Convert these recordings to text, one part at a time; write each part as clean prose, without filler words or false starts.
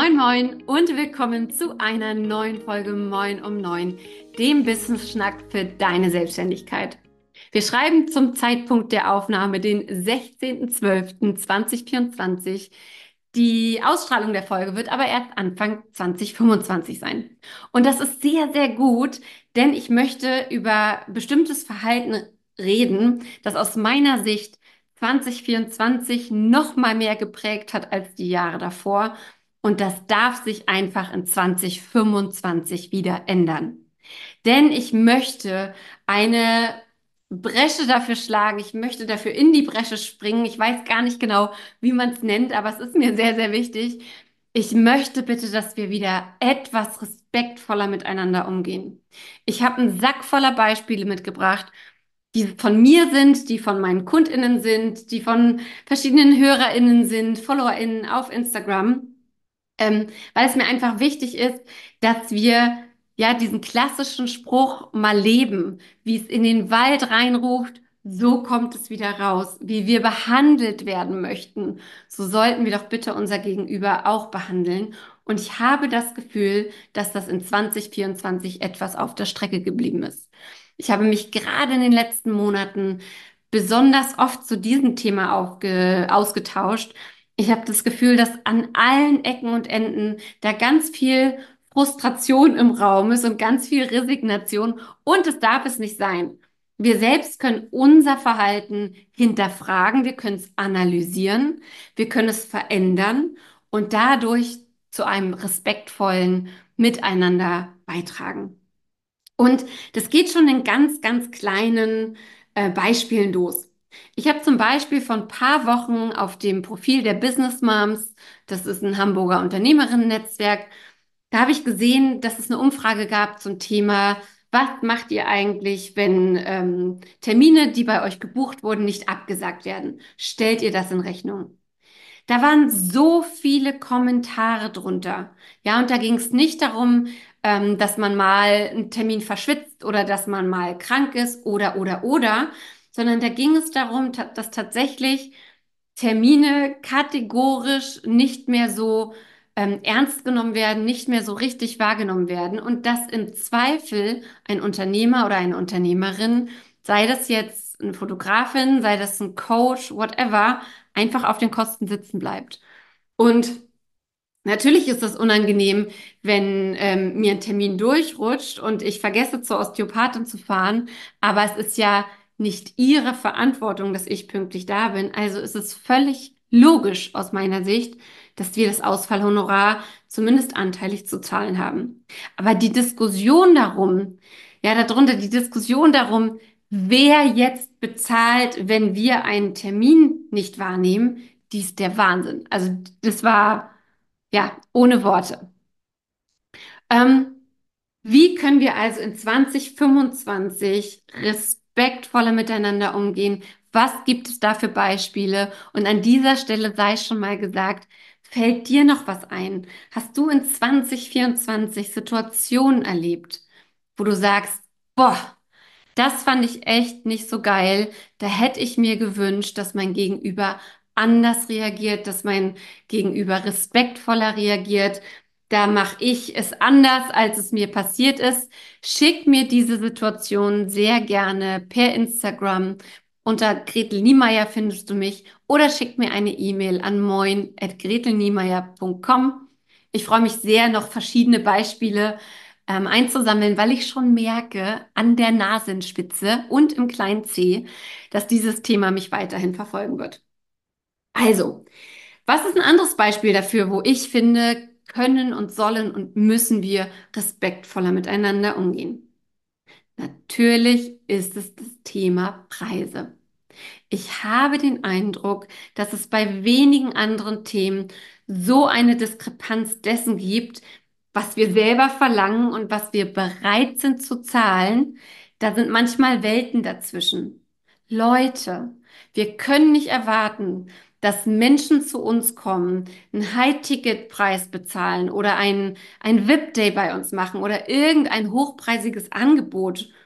Moin Moin und willkommen zu einer neuen Folge Moin um 9, dem Business-Schnack für deine Selbstständigkeit. Wir schreiben zum Zeitpunkt der Aufnahme den 16.12.2024. Die Ausstrahlung der Folge wird aber erst Anfang 2025 sein. Und das ist sehr, sehr gut, denn ich möchte über bestimmtes Verhalten reden, das aus meiner Sicht 2024 noch mal mehr geprägt hat als die Jahre davor. Und das darf sich einfach in 2025 wieder ändern. Denn ich möchte eine Bresche dafür schlagen. Ich möchte dafür in die Bresche springen. Ich weiß gar nicht genau, wie man es nennt, aber es ist mir sehr, sehr wichtig. Ich möchte bitte, dass wir wieder etwas respektvoller miteinander umgehen. Ich habe einen Sack voller Beispiele mitgebracht, die von mir sind, die von meinen KundInnen sind, die von verschiedenen HörerInnen sind, FollowerInnen auf Instagram, weil es mir einfach wichtig ist, dass wir ja diesen klassischen Spruch mal leben, wie es in den Wald reinruft, so kommt es wieder raus, wie wir behandelt werden möchten. So sollten wir doch bitte unser Gegenüber auch behandeln. Und ich habe das Gefühl, dass das in 2024 etwas auf der Strecke geblieben ist. Ich habe mich gerade in den letzten Monaten besonders oft zu diesem Thema ausgetauscht. Ich habe das Gefühl, dass an allen Ecken und Enden da ganz viel Frustration im Raum ist und ganz viel Resignation. Und es darf es nicht sein. Wir selbst können unser Verhalten hinterfragen, wir können es analysieren, wir können es verändern und dadurch zu einem respektvollen Miteinander beitragen. Und das geht schon in ganz, ganz kleinen Beispielen los. Ich habe zum Beispiel vor ein paar Wochen auf dem Profil der Business Moms, das ist ein Hamburger Unternehmerinnen-Netzwerk, da habe ich gesehen, dass es eine Umfrage gab zum Thema, was macht ihr eigentlich, wenn Termine, die bei euch gebucht wurden, nicht abgesagt werden? Stellt ihr das in Rechnung? Da waren so viele Kommentare drunter. Ja, und da ging es nicht darum, dass man mal einen Termin verschwitzt oder dass man mal krank ist oder, sondern da ging es darum, dass tatsächlich Termine kategorisch nicht mehr so ernst genommen werden, nicht mehr so richtig wahrgenommen werden und dass im Zweifel ein Unternehmer oder eine Unternehmerin, sei das jetzt eine Fotografin, sei das ein Coach, whatever, einfach auf den Kosten sitzen bleibt. Und natürlich ist das unangenehm, wenn mir ein Termin durchrutscht und ich vergesse, zur Osteopathin zu fahren, aber es ist ja nicht ihre Verantwortung, dass ich pünktlich da bin. Also ist es völlig logisch aus meiner Sicht, dass wir das Ausfallhonorar zumindest anteilig zu zahlen haben. Aber die Diskussion darum, ja, darunter die Diskussion darum, wer jetzt bezahlt, wenn wir einen Termin nicht wahrnehmen, die ist der Wahnsinn. Also das war ja, ohne Worte. Ähm, Wie können wir also in 2025 respektvoller miteinander umgehen? Was gibt es da für Beispiele? Und an dieser Stelle sei schon mal gesagt, fällt dir noch was ein? Hast du in 2024 Situationen erlebt, wo du sagst, boah, das fand ich echt nicht so geil. Da hätte ich mir gewünscht, dass mein Gegenüber anders reagiert, dass mein Gegenüber respektvoller reagiert. Da mache ich es anders, als es mir passiert ist. Schick mir diese Situation sehr gerne per Instagram. Unter Gretel Niemeyer findest du mich oder schick mir eine E-Mail an moin@gretelniemeyer.com. Ich freue mich sehr, noch verschiedene Beispiele einzusammeln, weil ich schon merke an der Nasenspitze und im kleinen C, dass dieses Thema mich weiterhin verfolgen wird. Also, was ist ein anderes Beispiel dafür, wo ich finde, können und sollen und müssen wir respektvoller miteinander umgehen? Natürlich ist es das Thema Preise. Ich habe den Eindruck, dass es bei wenigen anderen Themen so eine Diskrepanz dessen gibt, was wir selber verlangen und was wir bereit sind zu zahlen. Da sind manchmal Welten dazwischen. Leute, wir können nicht erwarten, dass Menschen zu uns kommen, einen High-Ticket-Preis bezahlen oder ein VIP-Day bei uns machen oder irgendein hochpreisiges Angebot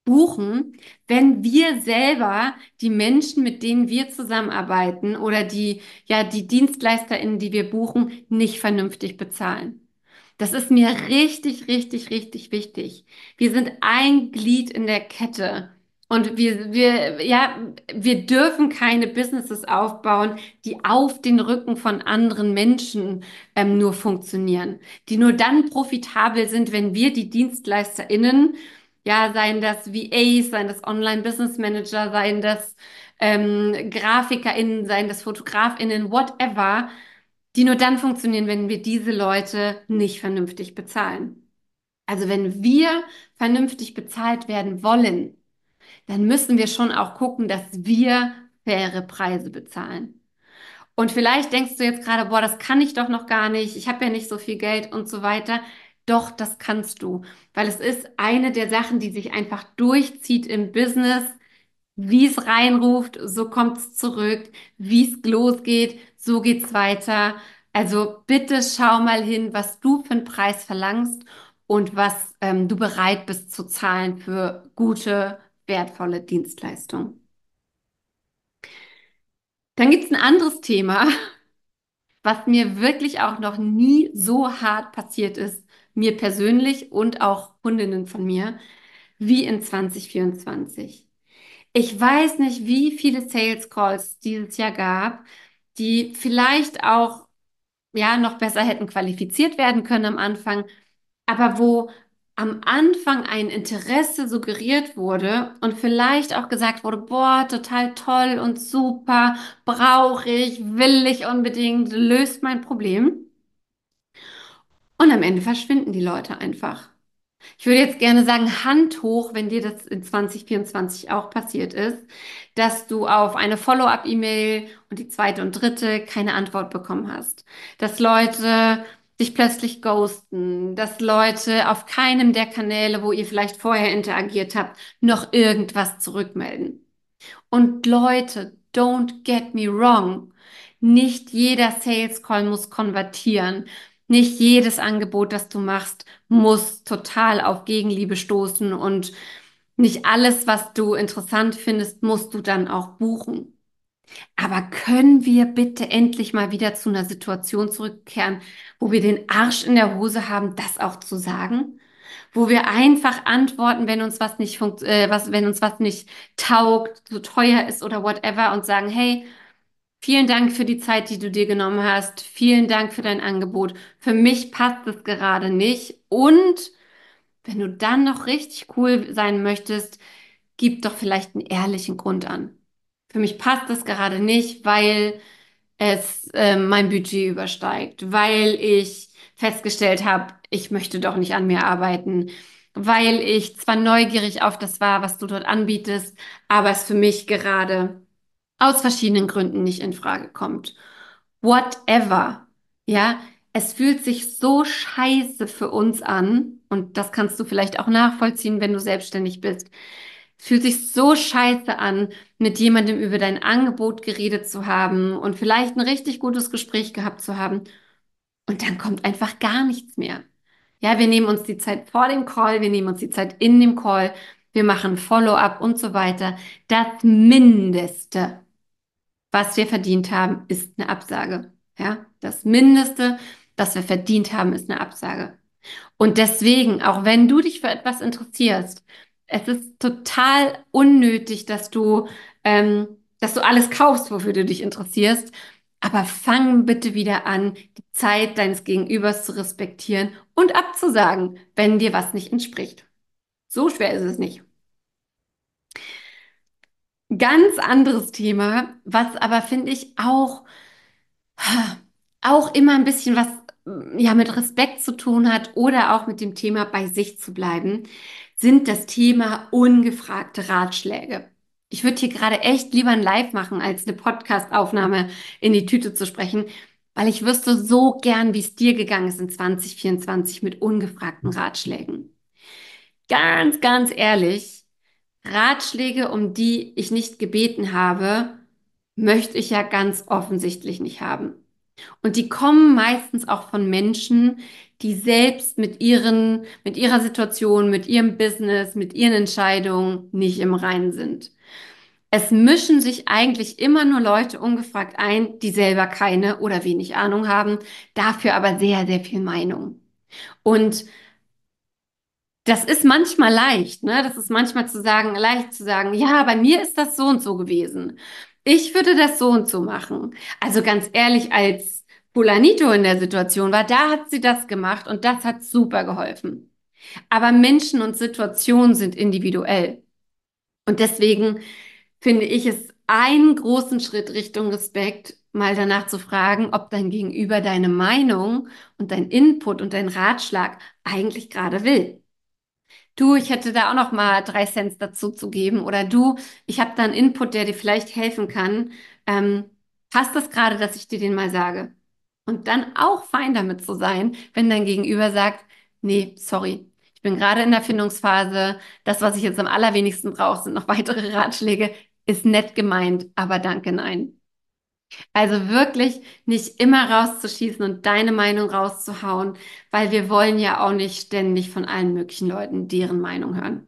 buchen, wenn wir selber die Menschen, mit denen wir zusammenarbeiten oder die DienstleisterInnen, die wir buchen, nicht vernünftig bezahlen. Das ist mir richtig, richtig, richtig wichtig. Wir sind ein Glied in der Kette. Und wir dürfen keine Businesses aufbauen, die auf den Rücken von anderen Menschen nur funktionieren, die nur dann profitabel sind, wenn wir die DienstleisterInnen, ja, seien das VAs, seien das Online-Business Manager, seien das GrafikerInnen, seien das FotografInnen, whatever, die nur dann funktionieren, wenn wir diese Leute nicht vernünftig bezahlen. Also wenn wir vernünftig bezahlt werden wollen, dann müssen wir schon auch gucken, dass wir faire Preise bezahlen. Und vielleicht denkst du jetzt gerade, boah, das kann ich doch noch gar nicht, ich habe ja nicht so viel Geld und so weiter. Doch, das kannst du, weil es ist eine der Sachen, die sich einfach durchzieht im Business. Wie es reinruft, so kommt es zurück. Wie es losgeht, so geht's weiter. Also bitte schau mal hin, was du für einen Preis verlangst und was du bereit bist zu zahlen für gute, wertvolle Dienstleistungen. Dann gibt's ein anderes Thema, was mir wirklich auch noch nie so hart passiert ist, mir persönlich und auch Kundinnen von mir, wie in 2024. Ich weiß nicht, wie viele Sales Calls dieses Jahr gab, die vielleicht auch ja noch besser hätten qualifiziert werden können am Anfang, aber wo am Anfang ein Interesse suggeriert wurde und vielleicht auch gesagt wurde, boah, total toll und super, brauche ich, will ich unbedingt, löst mein Problem. Und am Ende verschwinden die Leute einfach. Ich würde jetzt gerne sagen, Hand hoch, wenn dir das in 2024 auch passiert ist, dass du auf eine Follow-up-E-Mail und die zweite und dritte keine Antwort bekommen hast. Dass Leute dich plötzlich ghosten, dass Leute auf keinem der Kanäle, wo ihr vielleicht vorher interagiert habt, noch irgendwas zurückmelden. Und Leute, don't get me wrong. Nicht jeder Sales Call muss konvertieren. Nicht jedes Angebot, das du machst, muss total auf Gegenliebe stoßen und nicht alles, was du interessant findest, musst du dann auch buchen. Aber können wir bitte endlich mal wieder zu einer Situation zurückkehren, wo wir den Arsch in der Hose haben, das auch zu sagen? Wo wir einfach antworten, wenn uns was nicht wenn uns was nicht taugt, zu teuer ist oder whatever und sagen, hey, vielen Dank für die Zeit, die du dir genommen hast. Vielen Dank für dein Angebot. Für mich passt es gerade nicht. Und wenn du dann noch richtig cool sein möchtest, gib doch vielleicht einen ehrlichen Grund an. Für mich passt es gerade nicht, weil es mein Budget übersteigt, weil ich festgestellt habe, ich möchte doch nicht an mir arbeiten, weil ich zwar neugierig auf das war, was du dort anbietest, aber es für mich gerade aus verschiedenen Gründen nicht in Frage kommt. Whatever. Ja, es fühlt sich so scheiße für uns an und das kannst du vielleicht auch nachvollziehen, wenn du selbstständig bist. Es fühlt sich so scheiße an, mit jemandem über dein Angebot geredet zu haben und vielleicht ein richtig gutes Gespräch gehabt zu haben und dann kommt einfach gar nichts mehr. Ja, wir nehmen uns die Zeit vor dem Call, wir nehmen uns die Zeit in dem Call, wir machen Follow-up und so weiter. Das Mindeste, was wir verdient haben, ist eine Absage. Ja, das Mindeste, was wir verdient haben, ist eine Absage. Und deswegen, auch wenn du dich für etwas interessierst, es ist total unnötig, dass du alles kaufst, wofür du dich interessierst. Aber fang bitte wieder an, die Zeit deines Gegenübers zu respektieren und abzusagen, wenn dir was nicht entspricht. So schwer ist es nicht. Ganz anderes Thema, was aber finde ich auch immer ein bisschen was ja mit Respekt zu tun hat oder auch mit dem Thema bei sich zu bleiben, sind das Thema ungefragte Ratschläge. Ich würde hier gerade echt lieber ein Live machen, als eine Podcast-Aufnahme in die Tüte zu sprechen, weil ich wüsste so gern, wie es dir gegangen ist in 2024 mit ungefragten Ratschlägen. Ganz, ganz ehrlich, Ratschläge, um die ich nicht gebeten habe, möchte ich ja ganz offensichtlich nicht haben. Und die kommen meistens auch von Menschen, die selbst mit ihrer Situation, mit ihrem Business, mit ihren Entscheidungen nicht im Reinen sind. Es mischen sich eigentlich immer nur Leute ungefragt ein, die selber keine oder wenig Ahnung haben, dafür aber sehr, sehr viel Meinung. Und das ist manchmal leicht, ne? Das ist manchmal leicht zu sagen, ja, bei mir ist das so und so gewesen. Ich würde das so und so machen. Also ganz ehrlich, als Polanito in der Situation war, da hat sie das gemacht und das hat super geholfen. Aber Menschen und Situationen sind individuell. Und deswegen finde ich es einen großen Schritt Richtung Respekt, mal danach zu fragen, ob dein Gegenüber deine Meinung und dein Input und dein Ratschlag eigentlich gerade will. Du, ich hätte da auch noch mal 3 Cent dazu zu geben. Oder du, ich habe da einen Input, der dir vielleicht helfen kann. Ähm, Passt das gerade, dass ich dir den mal sage? Und dann auch fein damit zu sein, wenn dein Gegenüber sagt, nee, sorry, ich bin gerade in der Findungsphase. Das, was ich jetzt am allerwenigsten brauche, sind noch weitere Ratschläge. Ist nett gemeint, aber danke, nein. Also wirklich nicht immer rauszuschießen und deine Meinung rauszuhauen, weil wir wollen ja auch nicht ständig von allen möglichen Leuten deren Meinung hören.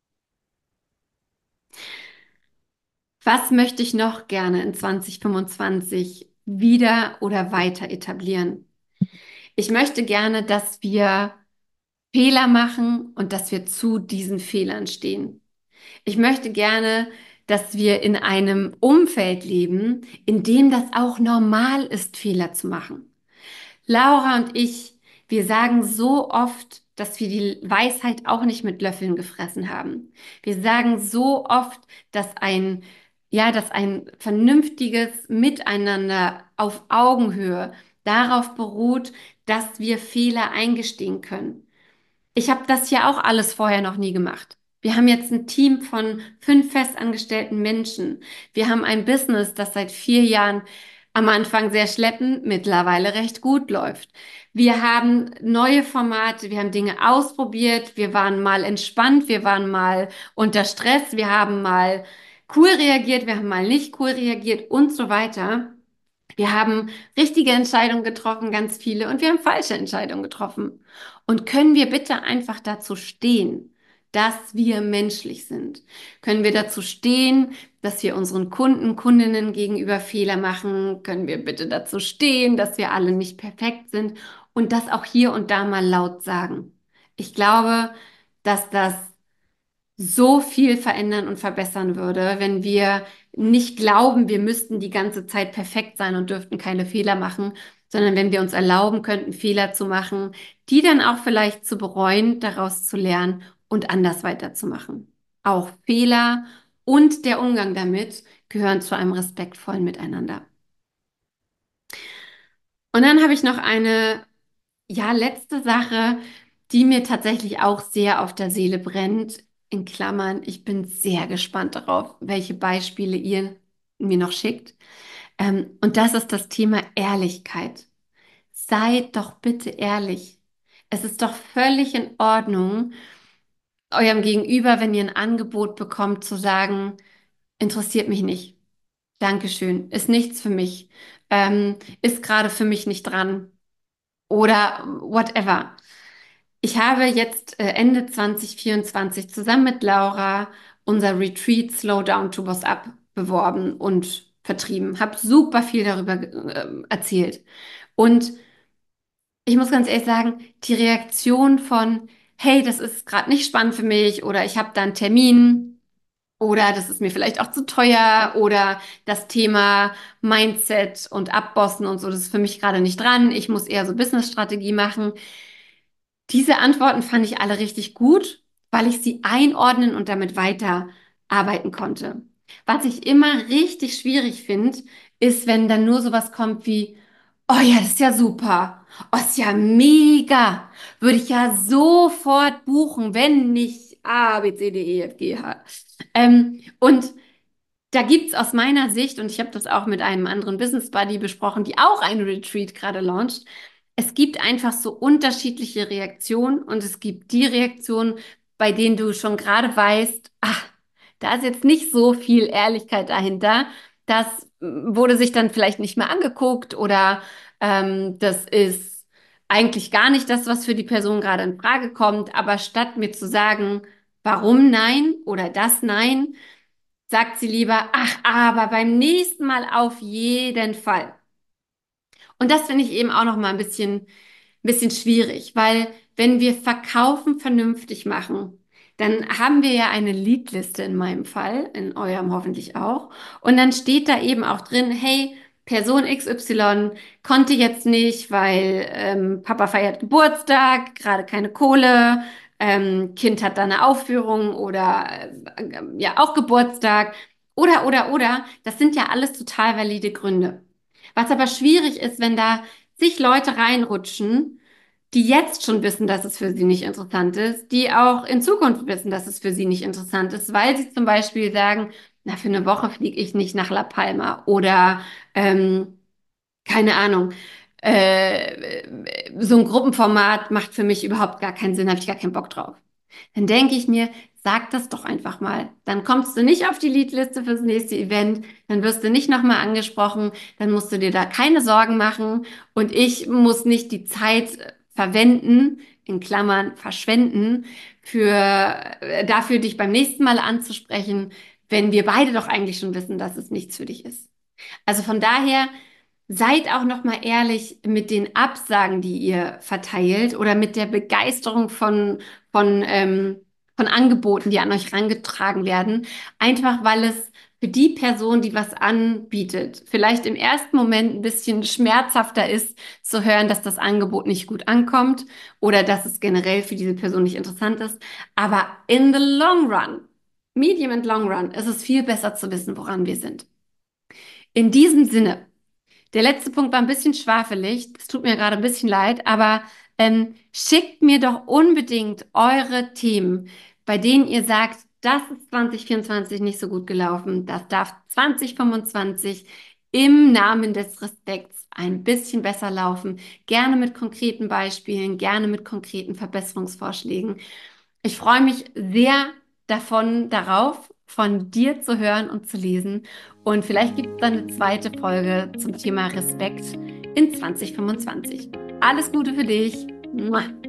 Was möchte ich noch gerne in 2025 wieder oder weiter etablieren? Ich möchte gerne, dass wir Fehler machen und dass wir zu diesen Fehlern stehen. Ich möchte gerne, dass wir in einem Umfeld leben, in dem das auch normal ist, Fehler zu machen. Laura und ich, wir sagen so oft, dass wir die Weisheit auch nicht mit Löffeln gefressen haben. Wir sagen so oft, dass ein vernünftiges Miteinander auf Augenhöhe darauf beruht, dass wir Fehler eingestehen können. Ich habe das ja auch alles vorher noch nie gemacht. Wir haben jetzt ein Team von 5 festangestellten Menschen. Wir haben ein Business, das seit 4 Jahren am Anfang sehr schleppend, mittlerweile recht gut läuft. Wir haben neue Formate, wir haben Dinge ausprobiert, wir waren mal entspannt, wir waren mal unter Stress, wir haben mal cool reagiert, wir haben mal nicht cool reagiert und so weiter. Wir haben richtige Entscheidungen getroffen, ganz viele, und wir haben falsche Entscheidungen getroffen. Und können wir bitte einfach dazu stehen, dass wir menschlich sind? Können wir dazu stehen, dass wir unseren Kunden, Kundinnen gegenüber Fehler machen? Können wir bitte dazu stehen, dass wir alle nicht perfekt sind und das auch hier und da mal laut sagen? Ich glaube, dass das so viel verändern und verbessern würde, wenn wir nicht glauben, wir müssten die ganze Zeit perfekt sein und dürften keine Fehler machen, sondern wenn wir uns erlauben könnten, Fehler zu machen, die dann auch vielleicht zu bereuen, daraus zu lernen und anders weiterzumachen. Auch Fehler und der Umgang damit gehören zu einem respektvollen Miteinander. Und dann habe ich noch eine, ja, letzte Sache, die mir tatsächlich auch sehr auf der Seele brennt. In Klammern, ich bin sehr gespannt darauf, welche Beispiele ihr mir noch schickt. Und das ist das Thema Ehrlichkeit. Seid doch bitte ehrlich. Es ist doch völlig in Ordnung, eurem Gegenüber, wenn ihr ein Angebot bekommt, zu sagen, interessiert mich nicht. Dankeschön, ist nichts für mich, ist gerade für mich nicht dran oder whatever. Ich habe jetzt Ende 2024 zusammen mit Laura unser Retreat Slow Down to Boss Up beworben und vertrieben. Habe super viel darüber erzählt. Und ich muss ganz ehrlich sagen, die Reaktion von, hey, das ist gerade nicht spannend für mich oder ich habe da einen Termin oder das ist mir vielleicht auch zu teuer oder das Thema Mindset und Abbossen und so, das ist für mich gerade nicht dran. Ich muss eher so Business-Strategie machen. Diese Antworten fand ich alle richtig gut, weil ich sie einordnen und damit weiterarbeiten konnte. Was ich immer richtig schwierig finde, ist, wenn dann nur sowas kommt wie, oh ja, das ist ja super. Oh, ist ja mega. Würde ich ja sofort buchen, wenn nicht A, B, C, D, E, F, G, H. Und da gibt's aus meiner Sicht, und ich habe das auch mit einem anderen Business Buddy besprochen, die auch ein Retreat gerade launcht, es gibt einfach so unterschiedliche Reaktionen und es gibt die Reaktionen, bei denen du schon gerade weißt, ach, da ist jetzt nicht so viel Ehrlichkeit dahinter. Das wurde sich dann vielleicht nicht mehr angeguckt oder das ist eigentlich gar nicht das, was für die Person gerade in Frage kommt. Aber statt mir zu sagen, warum nein oder das nein, sagt sie lieber, ach, aber beim nächsten Mal auf jeden Fall. Und das finde ich eben auch noch mal ein bisschen schwierig, weil wenn wir Verkaufen vernünftig machen, dann haben wir ja eine Leadliste in meinem Fall, in eurem hoffentlich auch. Und dann steht da eben auch drin, hey, Person XY konnte jetzt nicht, weil Papa feiert Geburtstag, gerade keine Kohle, Kind hat da eine Aufführung oder ja auch Geburtstag oder. Das sind ja alles total valide Gründe. Was aber schwierig ist, wenn da zig Leute reinrutschen, die jetzt schon wissen, dass es für sie nicht interessant ist, die auch in Zukunft wissen, dass es für sie nicht interessant ist, weil sie zum Beispiel sagen, na, für eine Woche fliege ich nicht nach La Palma oder keine Ahnung. So ein Gruppenformat macht für mich überhaupt gar keinen Sinn, habe ich gar keinen Bock drauf. Dann denke ich mir, sag das doch einfach mal. Dann kommst du nicht auf die Leadliste fürs nächste Event, dann wirst du nicht nochmal angesprochen, dann musst du dir da keine Sorgen machen und ich muss nicht die Zeit verwenden, in Klammern verschwenden, dafür dich beim nächsten Mal anzusprechen, wenn wir beide doch eigentlich schon wissen, dass es nichts für dich ist. Also von daher, seid auch noch mal ehrlich mit den Absagen, die ihr verteilt oder mit der Begeisterung von, von Angeboten, die an euch herangetragen werden. Einfach weil es für die Person, die was anbietet, vielleicht im ersten Moment ein bisschen schmerzhafter ist, zu hören, dass das Angebot nicht gut ankommt oder dass es generell für diese Person nicht interessant ist. Aber in the long run, medium and long run, ist es viel besser zu wissen, woran wir sind. In diesem Sinne. Der letzte Punkt war ein bisschen schwafelig. Es tut mir gerade ein bisschen leid, aber schickt mir doch unbedingt eure Themen, bei denen ihr sagt, das ist 2024 nicht so gut gelaufen. Das darf 2025 im Namen des Respekts ein bisschen besser laufen. Gerne mit konkreten Beispielen, gerne mit konkreten Verbesserungsvorschlägen. Ich freue mich sehr darauf, von dir zu hören und zu lesen. Und vielleicht gibt es dann eine zweite Folge zum Thema Respekt in 2025. Alles Gute für dich. Mua.